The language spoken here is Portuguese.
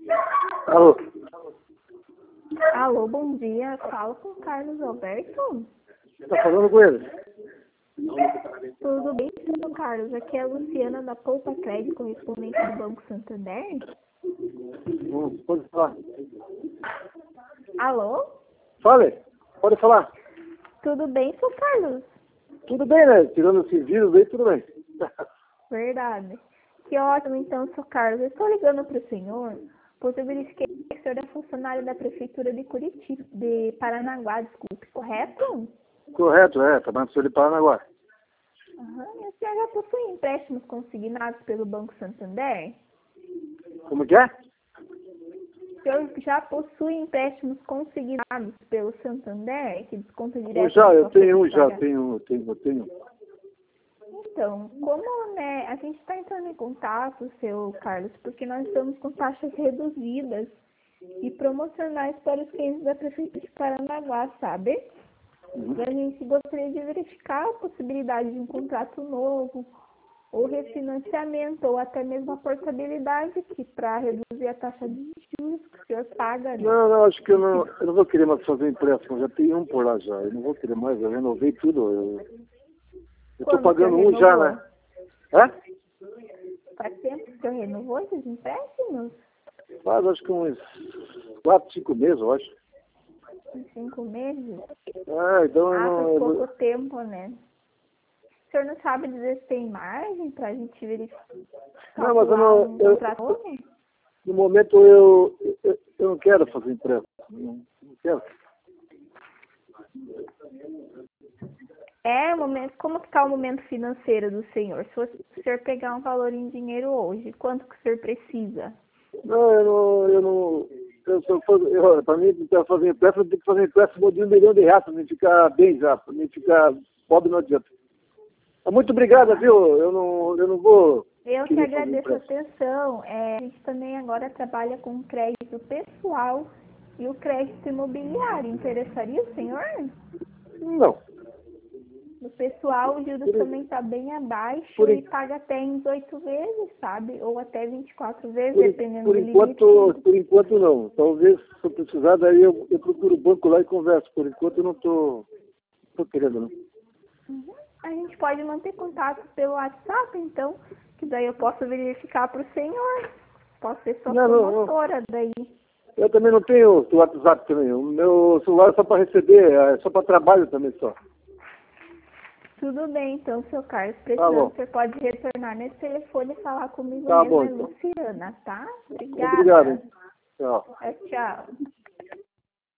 Alô? Alô, bom dia. Fala com o Carlos Alberto. Tá falando com ele? Tudo bem, senhor Carlos? Aqui é a Luciana da Poupa Crédito, correspondente do Banco Santander. Pode falar. Alô? Fale, pode falar. Tudo bem, senhor Carlos? Tudo bem, né? Tirando esse vírus aí, tudo bem. Verdade. Que ótimo, então, senhor Carlos. Eu estou ligando para o senhor, pois eu verifiquei que o senhor é funcionário da Prefeitura de Curitiba, de Paranaguá, desculpe, correto? Correto, trabalhando com o de Paranaguá. Aham. E o senhor já possui empréstimos consignados pelo Banco Santander? Como que é? O senhor já possui empréstimos consignados pelo Santander, que desconta direto Eu já, na eu sua tenho folha um, de já, pagamento? tenho. Então, como né, a gente está entrando em contato, seu Carlos, porque nós estamos com taxas reduzidas e promocionais para os clientes da Prefeitura de Paranaguá, sabe? E a gente gostaria de verificar a possibilidade de um contrato novo, ou refinanciamento, ou até mesmo a portabilidade, que para reduzir a taxa de juros que o senhor paga, né? Não, acho que eu não vou querer mais fazer empréstimo, já tem um por lá já, eu não vou querer mais, eu renovei tudo, eu tô Quando o senhor pagando um já, renovou? né? Hã? Faz tempo que o senhor renovou esses empréstimos? Faz acho que uns 4, 5 meses, eu acho. Em 5 meses? Então eu Ah, faz não... pouco tempo, né? O senhor não sabe dizer se tem margem para a gente verificar Não, mas um contrato novo? no momento eu não quero fazer empréstimo, não quero. Como que está o momento financeiro do senhor? Se o senhor pegar um valor em dinheiro hoje, quanto que o senhor precisa? Não, para mim, para fazer empréstimo, eu tenho que fazer empréstimo de R$ 1 milhão, para mim ficar bem já, para mim ficar pobre não adianta. Muito obrigado, viu? Eu não vou... Eu que querer fazer agradeço a empréstimo. atenção. A gente também agora trabalha com crédito pessoal e o crédito imobiliário. Interessaria o senhor? Não. No pessoal, o juros também está bem abaixo por e en- paga até em 18 vezes, sabe? Ou até 24 vezes, Por, dependendo por do enquanto, limite. por enquanto não. Talvez, se eu precisar, daí eu procuro o banco lá e converso. Por enquanto eu não tô querendo, não. Uhum. A gente pode manter contato pelo WhatsApp, então, que daí eu posso verificar para o senhor. Posso ser sua Não. promotora daí. Eu também não tenho o WhatsApp também. O meu celular é só para receber, é só para trabalho também só. Tudo bem, então, seu Carlos. Tá Precisando, bom. você pode retornar nesse telefone e falar comigo Tá mesmo, bom, é então. Luciana, tá? Obrigado, Obrigada. hein. Tchau. Tchau.